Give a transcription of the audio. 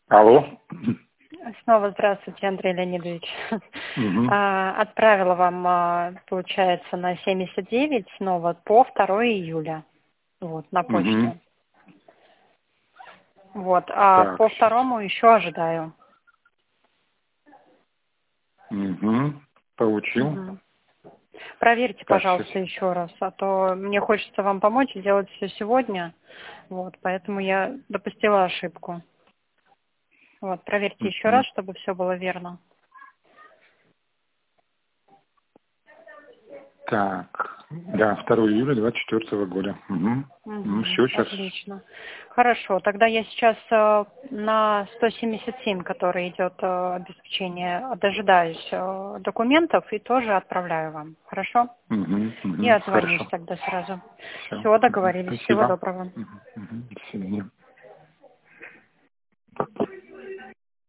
Алло. Снова здравствуйте, Андрей Леонидович. Угу. Отправила вам, получается, на 79 снова по 2 июля. Вот, на Угу. почте. Вот, а Так. по второму еще ожидаю. Угу. Получил. Угу. Проверьте, Так, сейчас. пожалуйста, еще раз, а то мне хочется вам помочь сделать все сегодня. Вот, поэтому я допустила ошибку. Вот, проверьте еще Угу. раз, чтобы все было верно. Так. Да, 2 июля 24 года. Угу. Ну, Угу, все, сейчас. отлично. Хорошо, тогда я сейчас на 177, который идет обеспечение, дожидаюсь документов и тоже отправляю вам. Хорошо? Угу. И Угу. отзвонюсь Хорошо. тогда сразу. Все. Все, договорились. Всего Спасибо. доброго. Угу. Угу. До свидания.